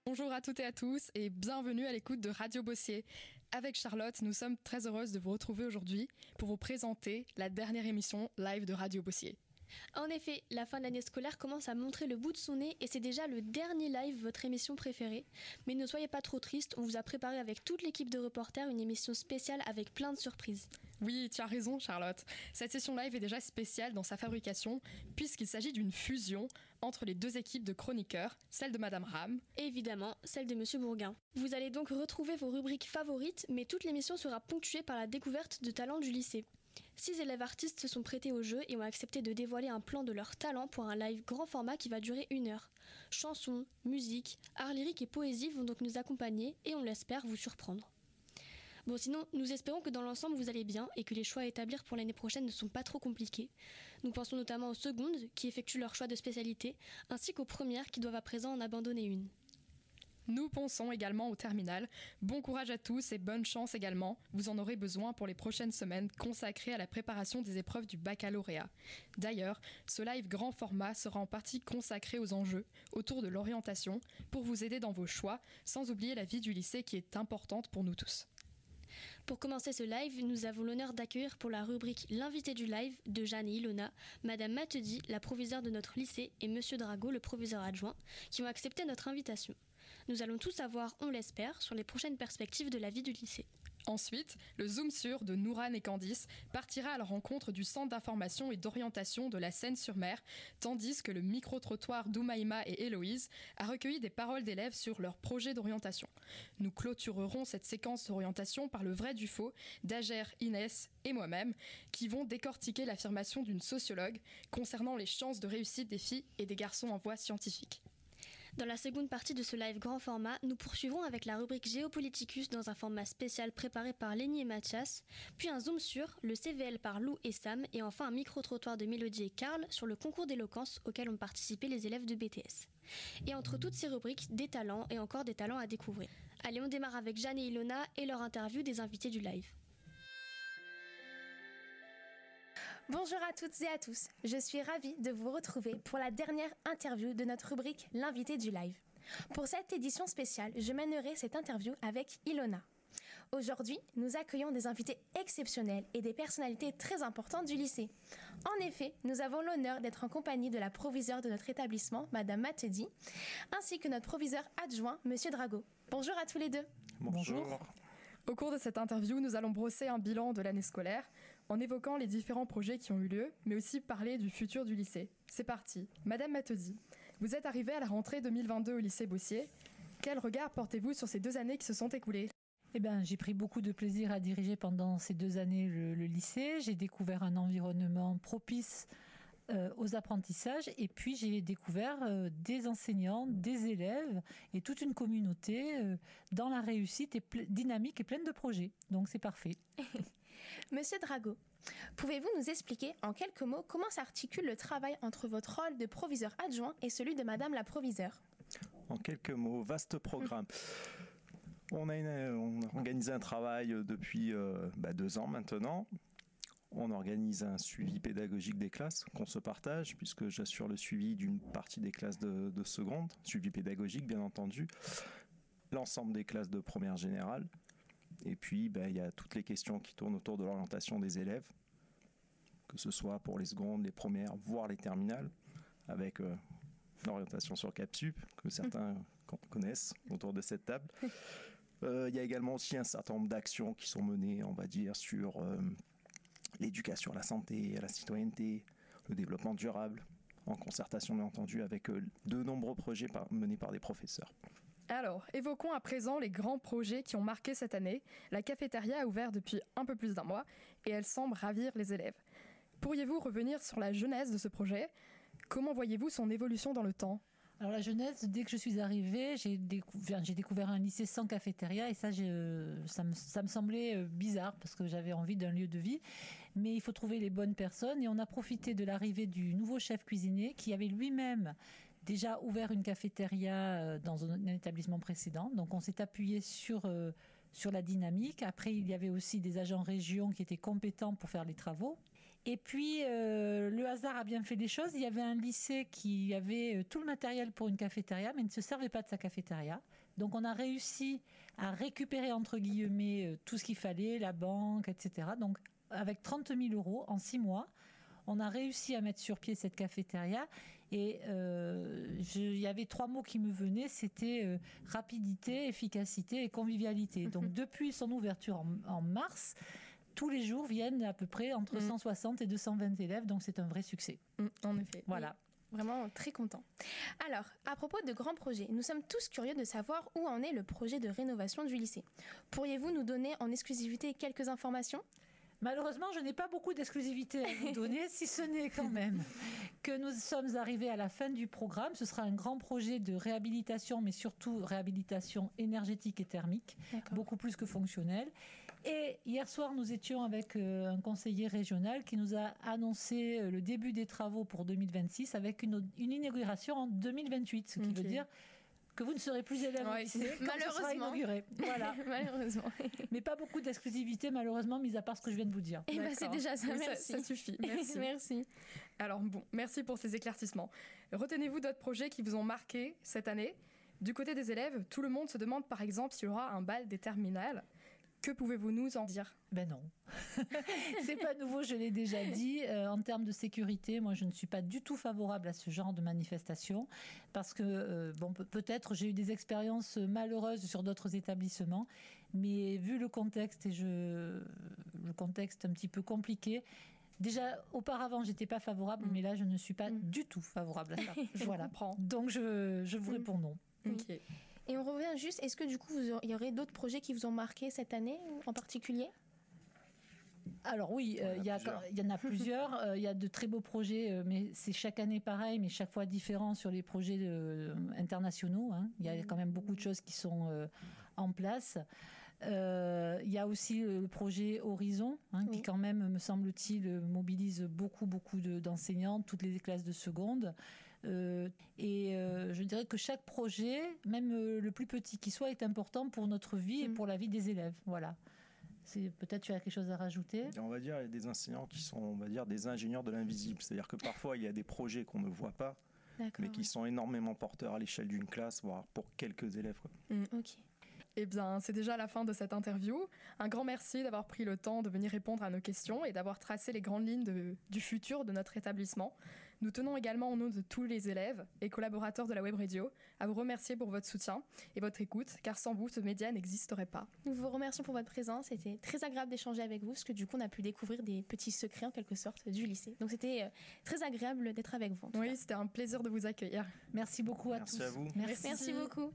Bonjour à toutes et à tous et bienvenue à l'écoute de Radio Bossier. Avec Charlotte, nous sommes très heureuses de vous retrouver aujourd'hui pour vous présenter la dernière émission live de Radio Bossier. En effet, la fin de l'année scolaire commence à montrer le bout de son nez et c'est déjà le dernier live, votre émission préférée. Mais ne soyez pas trop tristes, on vous a préparé avec toute l'équipe de reporters une émission spéciale avec plein de surprises. Oui, tu as raison Charlotte. Cette session live est déjà spéciale dans sa fabrication puisqu'il s'agit d'une fusion entre les deux équipes de chroniqueurs, celle de Madame Ram et évidemment celle de Monsieur Bourguin. Vous allez donc retrouver vos rubriques favorites, mais toute l'émission sera ponctuée par la découverte de talents du lycée. 6 élèves artistes se sont prêtés au jeu et ont accepté de dévoiler un plan de leur talent pour un live grand format qui va durer 1 heure. Chansons, musique, art lyrique et poésie vont donc nous accompagner et on l'espère vous surprendre. Bon, sinon, nous espérons que dans l'ensemble vous allez bien et que les choix à établir pour l'année prochaine ne sont pas trop compliqués. Nous pensons notamment aux secondes qui effectuent leur choix de spécialité ainsi qu'aux premières qui doivent à présent en abandonner une. Nous pensons également au terminal. Bon courage à tous et bonne chance également. Vous en aurez besoin pour les prochaines semaines consacrées à la préparation des épreuves du baccalauréat. D'ailleurs, ce live grand format sera en partie consacré aux enjeux autour de l'orientation pour vous aider dans vos choix, sans oublier la vie du lycée qui est importante pour nous tous. Pour commencer ce live, nous avons l'honneur d'accueillir pour la rubrique L'invité du live de Jeanne et Ilona, Madame Matedi, la proviseure de notre lycée, et Monsieur Drago, le proviseur adjoint, qui ont accepté notre invitation. Nous allons tout savoir, on l'espère, sur les prochaines perspectives de la vie du lycée. Ensuite, le Zoom sur de Nourane et Candice partira à la rencontre du Centre d'information et d'orientation de la Seine-sur-Mer, tandis que le micro-trottoir d'Oumaïma et Héloïse a recueilli des paroles d'élèves sur leur projet d'orientation. Nous clôturerons cette séquence d'orientation par le vrai du faux d'Agère, Inès et moi-même, qui vont décortiquer l'affirmation d'une sociologue concernant les chances de réussite des filles et des garçons en voie scientifique. Dans la seconde partie de ce live grand format, nous poursuivrons avec la rubrique Géopoliticus dans un format spécial préparé par Lénie et Mathias, puis un zoom sur le CVL par Lou et Sam, et enfin un micro-trottoir de Mélodie et Karl sur le concours d'éloquence auquel ont participé les élèves de BTS. Et entre toutes ces rubriques, des talents et encore des talents à découvrir. Allez, on démarre avec Jeanne et Ilona et leur interview des invités du live. Bonjour à toutes et à tous, je suis ravie de vous retrouver pour la dernière interview de notre rubrique L'invité du live. Pour cette édition spéciale, je mènerai cette interview avec Ilona. Aujourd'hui, nous accueillons des invités exceptionnels et des personnalités très importantes du lycée. En effet, nous avons l'honneur d'être en compagnie de la proviseure de notre établissement, Madame Matedi, ainsi que notre proviseur adjoint, Monsieur Drago. Bonjour à tous les deux. Bonjour. Au cours de cette interview, nous allons brosser un bilan de l'année scolaire en évoquant les différents projets qui ont eu lieu, mais aussi parler du futur du lycée. C'est parti. Madame Matedi, vous êtes arrivée à la rentrée 2022 au lycée Bossier. Quel regard portez-vous sur ces 2 années qui se sont écoulées ? J'ai pris beaucoup de plaisir à diriger pendant ces 2 années le lycée. J'ai découvert un environnement propice aux apprentissages et puis j'ai découvert des enseignants, des élèves et toute une communauté dans la réussite et dynamique et pleine de projets. Donc c'est parfait. Monsieur Drago, pouvez-vous nous expliquer en quelques mots comment s'articule le travail entre votre rôle de proviseur adjoint et celui de Madame la proviseure ? En quelques mots, vaste programme. On a organisé un travail depuis 2 ans maintenant. On organise un suivi pédagogique des classes qu'on se partage, puisque j'assure le suivi d'une partie des classes de seconde, suivi pédagogique bien entendu, l'ensemble des classes de première générale. Et puis il y a toutes les questions qui tournent autour de l'orientation des élèves, que ce soit pour les secondes, les premières, voire les terminales, avec l'orientation sur Capsup, que certains connaissent autour de cette table. Il y a également aussi un certain nombre d'actions qui sont menées, on va dire, sur l'éducation à la santé, à la citoyenneté, le développement durable, en concertation bien entendu avec de nombreux projets menés par des professeurs. Alors, évoquons à présent les grands projets qui ont marqué cette année. La cafétéria a ouvert depuis un peu plus d'1 mois et elle semble ravir les élèves. Pourriez-vous revenir sur la genèse de ce projet ? Comment voyez-vous son évolution dans le temps ? Alors la jeunesse, dès que je suis arrivée, j'ai découvert un lycée sans cafétéria et ça me semblait bizarre parce que j'avais envie d'un lieu de vie. Mais il faut trouver les bonnes personnes et on a profité de l'arrivée du nouveau chef cuisinier qui avait lui-même déjà ouvert une cafétéria dans un établissement précédent. Donc on s'est appuyé sur la dynamique. Après, il y avait aussi des agents région qui étaient compétents pour faire les travaux. Et puis, le hasard a bien fait les choses. Il y avait un lycée qui avait tout le matériel pour une cafétéria, mais ne se servait pas de sa cafétéria. Donc on a réussi à récupérer entre guillemets tout ce qu'il fallait, la banque, etc. Donc avec 30 000 euros en 6 mois, on a réussi à mettre sur pied cette cafétéria. Et il y avait 3 mots qui me venaient, c'était rapidité, efficacité et convivialité. Donc depuis son ouverture en mars, tous les jours viennent à peu près entre 160 et 220 élèves, donc c'est un vrai succès. En effet. Voilà. Oui, vraiment très content. Alors, à propos de grands projets, nous sommes tous curieux de savoir où en est le projet de rénovation du lycée. Pourriez-vous nous donner en exclusivité quelques informations ? Malheureusement, je n'ai pas beaucoup d'exclusivité à vous donner, si ce n'est quand même que nous sommes arrivés à la fin du programme. Ce sera un grand projet de réhabilitation, mais surtout réhabilitation énergétique et thermique, beaucoup plus que fonctionnelle. Et hier soir, nous étions avec un conseiller régional qui nous a annoncé le début des travaux pour 2026 avec une inauguration en 2028, ce qui veut dire que vous ne serez plus élève au lycée quand ce sera inauguré. Voilà. Malheureusement. Mais pas beaucoup d'exclusivité, malheureusement, mis à part ce que je viens de vous dire. Et c'est déjà ça, merci. Ça suffit, merci. Merci. Alors bon, merci pour ces éclaircissements. Retenez-vous d'autres projets qui vous ont marqué cette année. Du côté des élèves, tout le monde se demande par exemple s'il y aura un bal des terminales. Que pouvez-vous nous en dire ? Ben non, c'est pas nouveau, je l'ai déjà dit. En termes de sécurité, moi je ne suis pas du tout favorable à ce genre de manifestation parce que peut-être j'ai eu des expériences malheureuses sur d'autres établissements, mais vu le contexte le contexte un petit peu compliqué. Déjà, auparavant, j'étais pas favorable, mais là, je ne suis pas du tout favorable à ça. Voilà. Donc, je vous réponds non. Ok. Et on revient juste, est-ce que du coup, il y aurait d'autres projets qui vous ont marqué cette année en particulier ? Alors oui, il y en a plusieurs. Il y a de très beaux projets, mais c'est chaque année pareil, mais chaque fois différent sur les projets internationaux. Il y a quand même beaucoup de choses qui sont en place. Il y a aussi le projet Horizon, qui quand même, me semble-t-il, mobilise beaucoup d'enseignants, toutes les classes de seconde. Je dirais que chaque projet, même le plus petit qui soit, est important pour notre vie et pour la vie des élèves. Voilà. Peut-être tu as quelque chose à rajouter ? On va dire il y a des enseignants qui sont, on va dire, des ingénieurs de l'invisible. C'est-à-dire que parfois il y a des projets qu'on ne voit pas, mais qui sont énormément porteurs à l'échelle d'une classe, voire pour quelques élèves. Ok. Eh bien, c'est déjà la fin de cette interview. Un grand merci d'avoir pris le temps de venir répondre à nos questions et d'avoir tracé les grandes lignes du futur de notre établissement. Nous tenons également, au nom de tous les élèves et collaborateurs de la Web Radio, à vous remercier pour votre soutien et votre écoute, car sans vous, ce média n'existerait pas. Nous vous remercions pour votre présence. C'était très agréable d'échanger avec vous, parce que du coup, on a pu découvrir des petits secrets, en quelque sorte, du lycée. Donc, c'était très agréable d'être avec vous. Oui, c'était un plaisir de vous accueillir. Merci beaucoup à tous. Merci à vous. Merci beaucoup.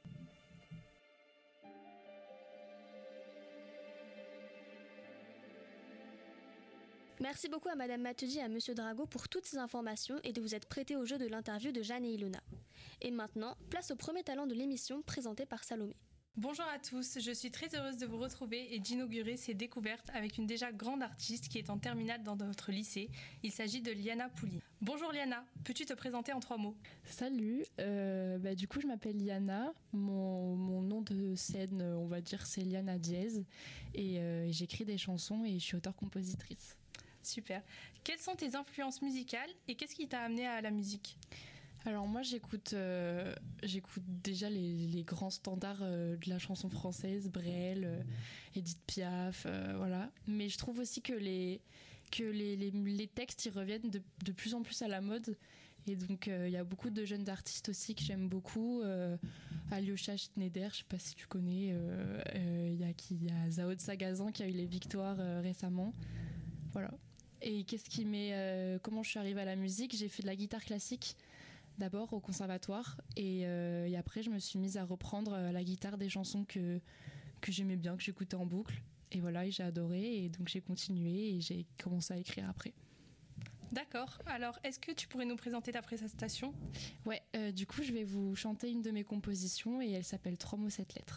Merci beaucoup à Madame Matedi et à Monsieur Drago pour toutes ces informations et de vous être prêtés au jeu de l'interview de Jeanne et Ilona. Et maintenant, place au premier talent de l'émission présenté par Salomé. Bonjour à tous, je suis très heureuse de vous retrouver et d'inaugurer ces découvertes avec une déjà grande artiste qui est en terminale dans notre lycée. Il s'agit de Liana Pouli. Bonjour Liana, peux-tu te présenter en 3 mots ? Salut, du coup je m'appelle Liana, mon nom de scène on va dire c'est Liana Diaz et j'écris des chansons et je suis auteure-compositrice. Super. Quelles sont tes influences musicales et qu'est-ce qui t'a amené à la musique ? Alors moi j'écoute déjà les grands standards de la chanson française, Brel, Edith Piaf, voilà. Mais je trouve aussi que les textes ils reviennent de plus en plus à la mode. Et donc il y a beaucoup de jeunes artistes aussi que j'aime beaucoup. Alyosha Schneider, je sais pas si tu connais. Il y a Zao de Sagazan qui a eu les victoires récemment. Voilà. Et comment je suis arrivée à la musique ? J'ai fait de la guitare classique d'abord au conservatoire et après je me suis mise à reprendre à la guitare des chansons que j'aimais bien, que j'écoutais en boucle. Et voilà, et j'ai adoré et donc j'ai continué et j'ai commencé à écrire après. D'accord. Alors, est-ce que tu pourrais nous présenter ta prestation ? Ouais, du coup je vais vous chanter une de mes compositions et elle s'appelle 3 mots 7 lettres.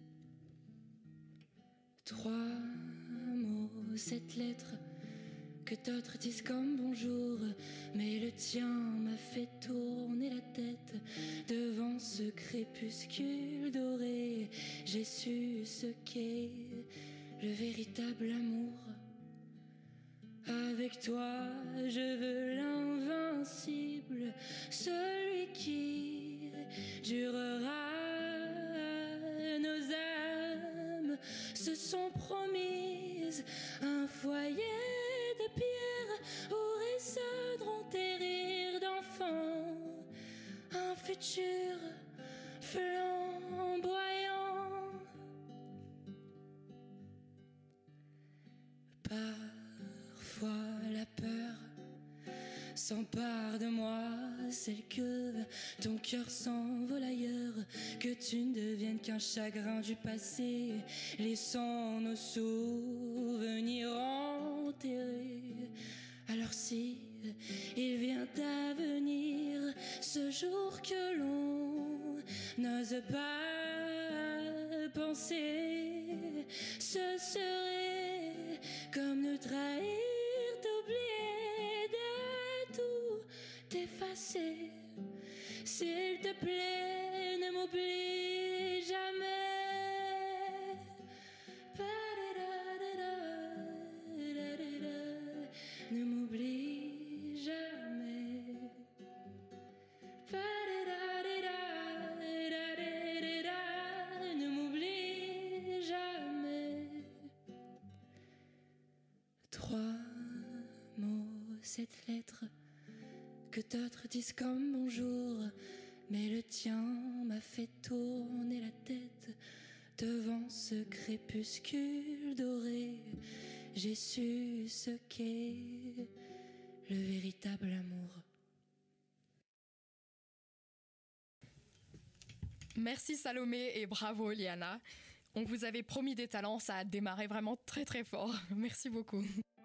Trois mots, 7 lettres que d'autres disent comme bonjour, mais le tien m'a fait tourner la tête devant ce crépuscule doré. J'ai su ce qu'est le véritable amour. Avec toi, je veux l'invincible, celui qui durera. Nos âmes se sont promises un foyer de pierre où résonneront tes rires d'enfant, un futur flamboyant. Parfois la peur s'empare de moi, celle que ton cœur s'envole ailleurs, que tu ne deviennes qu'un chagrin du passé, laissant nos souvenirs enterrés. Alors si il vient à venir ce jour que l'on n'ose pas penser, ce serait comme nous trahir, t'oublier, de tout effacer. S'il te plaît, ne m'oublie jamais. Ne m'oublie jamais. Ne m'oublie jamais. 3 mots, cette lettre que d'autres disent comme bonjour, mais le tien m'a fait tourner la tête devant ce crépuscule doré. J'ai su ce qu'est le véritable amour. Merci Salomé et bravo Liana. On vous avait promis des talents, ça a démarré vraiment très très fort. Merci beaucoup.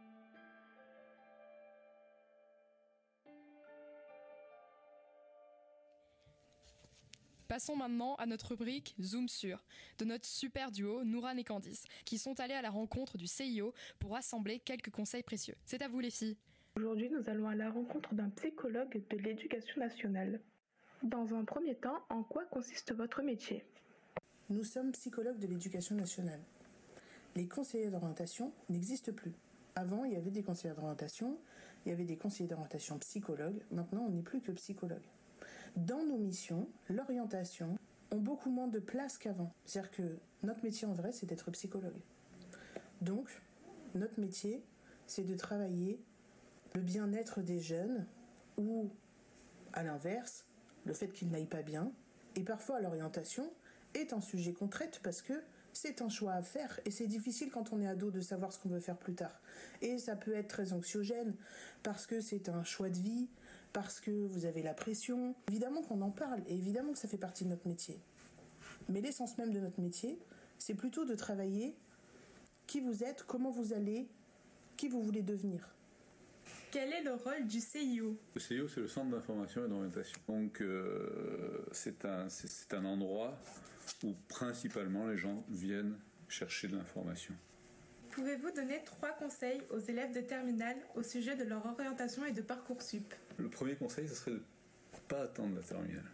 Passons maintenant à notre rubrique Zoom sur, de notre super duo Nourane et Candice, qui sont allés à la rencontre du CIO pour rassembler quelques conseils précieux. C'est à vous les filles. Aujourd'hui, nous allons à la rencontre d'un psychologue de l'Éducation nationale. Dans un premier temps, en quoi consiste votre métier ? Nous sommes psychologues de l'Éducation nationale. Les conseillers d'orientation n'existent plus. Avant, il y avait des conseillers d'orientation, il y avait des conseillers d'orientation psychologues. Maintenant, on n'est plus que psychologues. Dans nos missions, l'orientation ont beaucoup moins de place qu'avant. C'est-à-dire que notre métier en vrai, c'est d'être psychologue. Donc, notre métier, c'est de travailler le bien-être des jeunes ou, à l'inverse, le fait qu'ils n'aillent pas bien. Et parfois, l'orientation est un sujet qu'on traite parce que c'est un choix à faire et c'est difficile quand on est ado de savoir ce qu'on veut faire plus tard. Et ça peut être très anxiogène parce que c'est un choix de vie, parce que vous avez la pression. Évidemment qu'on en parle et évidemment que ça fait partie de notre métier. Mais l'essence même de notre métier, c'est plutôt de travailler qui vous êtes, comment vous allez, qui vous voulez devenir. Quel est le rôle du CIO ? Le CIO, c'est le Centre d'information et d'orientation. Donc, c'est un endroit où principalement les gens viennent chercher de l'information. Pouvez-vous donner 3 conseils aux élèves de terminale au sujet de leur orientation et de Parcoursup ? Le premier conseil, ce serait de ne pas attendre la terminale.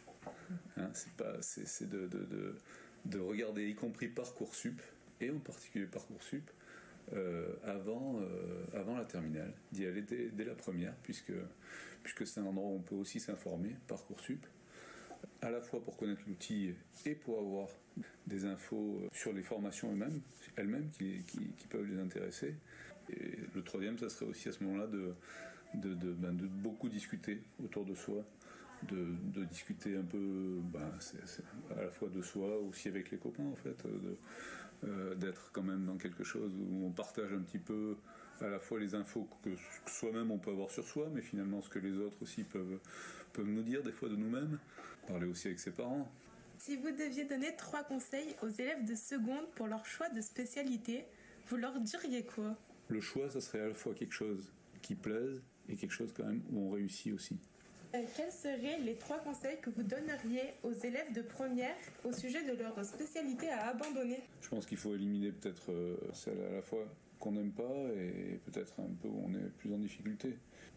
C'est de regarder, y compris Parcoursup, et en particulier Parcoursup, avant la terminale, d'y aller dès la première, puisque c'est un endroit où on peut aussi s'informer, Parcoursup, à la fois pour connaître l'outil et pour avoir des infos sur les formations elles-mêmes qui peuvent les intéresser. Et le troisième, ça serait aussi à ce moment-là de beaucoup discuter autour de soi, de discuter un peu c'est à la fois de soi, aussi avec les copains en fait, d'être quand même dans quelque chose où on partage un petit peu à la fois les infos que soi-même on peut avoir sur soi, mais finalement ce que les autres aussi peuvent nous dire des fois de nous-mêmes, parler aussi avec ses parents. Si vous deviez donner 3 conseils aux élèves de seconde pour leur choix de spécialité, vous leur diriez quoi ? Le choix, ça serait à la fois quelque chose qui plaise et quelque chose quand même où on réussit aussi. Quels seraient les 3 conseils que vous donneriez aux élèves de première au sujet de leur spécialité à abandonner ? Je pense qu'il faut éliminer peut-être celle à la fois qu'on n'aime pas et peut-être un peu où on est plus en difficulté.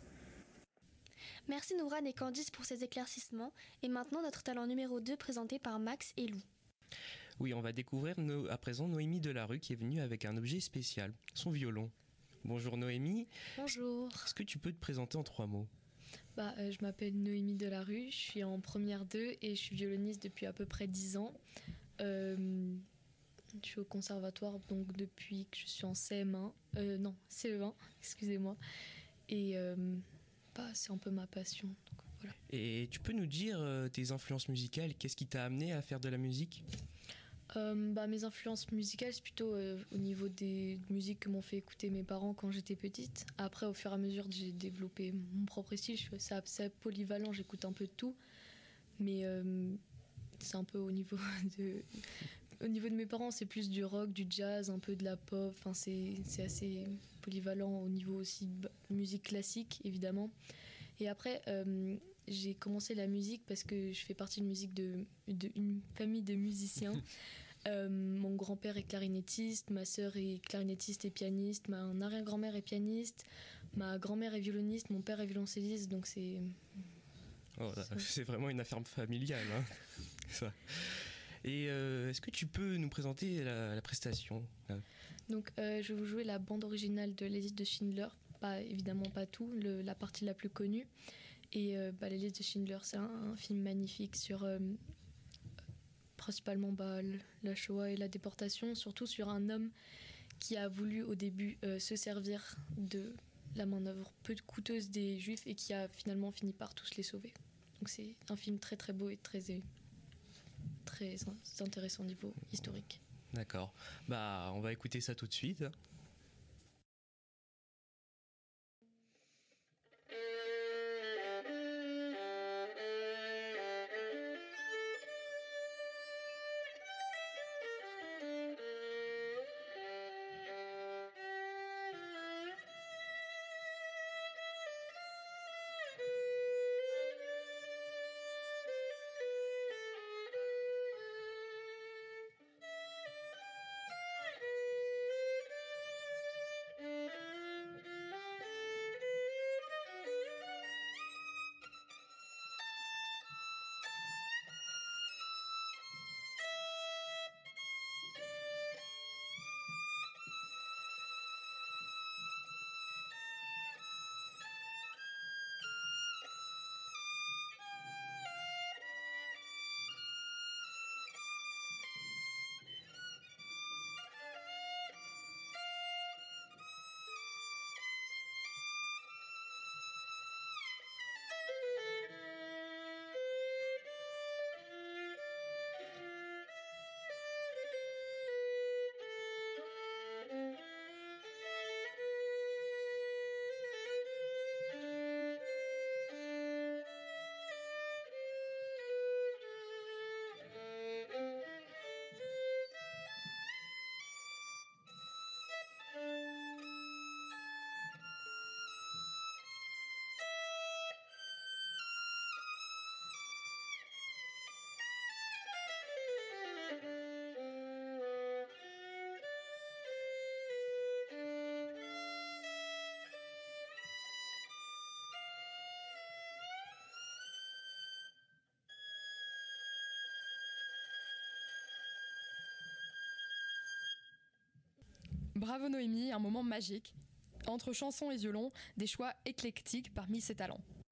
Merci Nourane et Candice pour ces éclaircissements. Et maintenant, notre talent numéro 2 présenté par Max et Lou. Oui, on va découvrir à présent Noémie Delarue qui est venue avec un objet spécial, son violon. Bonjour Noémie. Bonjour. Est-ce que tu peux te présenter en 3 mots ? Je m'appelle Noémie Delarue, je suis en première 2 et je suis violoniste depuis à peu près 10 ans. Je suis au conservatoire donc depuis que je suis en CM1, CE1, excusez-moi. Et c'est un peu ma passion. Donc, voilà. Et tu peux nous dire tes influences musicales, qu'est-ce qui t'a amené à faire de la musique ? Mes influences musicales, c'est plutôt au niveau des musiques que m'ont fait écouter mes parents quand j'étais petite. Après, au fur et à mesure, j'ai développé mon propre style. C'est assez polyvalent, j'écoute un peu de tout. Mais c'est un peu au niveau de mes parents, c'est plus du rock, du jazz, un peu de la pop. Enfin, c'est assez polyvalent au niveau aussi de musique classique, évidemment. Et après, j'ai commencé la musique parce que je fais partie d'une famille de musiciens. Mon grand-père est clarinettiste, ma sœur est clarinettiste et pianiste, ma arrière-grand-mère est pianiste, ma grand-mère est violoniste, mon père est violoncelliste, donc c'est... C'est vraiment une affaire familiale, hein. Ça. Et est-ce que tu peux nous présenter la prestation ? Donc, je vais vous jouer la bande originale de Les Listes de Schindler, évidemment pas tout, la partie la plus connue. Et Les Listes de Schindler, c'est un film magnifique sur principalement la Shoah et la déportation, surtout sur un homme qui a voulu au début se servir de la main-d'œuvre peu coûteuse des Juifs et qui a finalement fini par tous les sauver. Donc c'est un film très très beau et très intéressant au niveau historique. D'accord. On va écouter ça tout de suite. Bravo Noémie, un moment magique. Entre chansons et violon, des choix éclectiques parmi ses talents.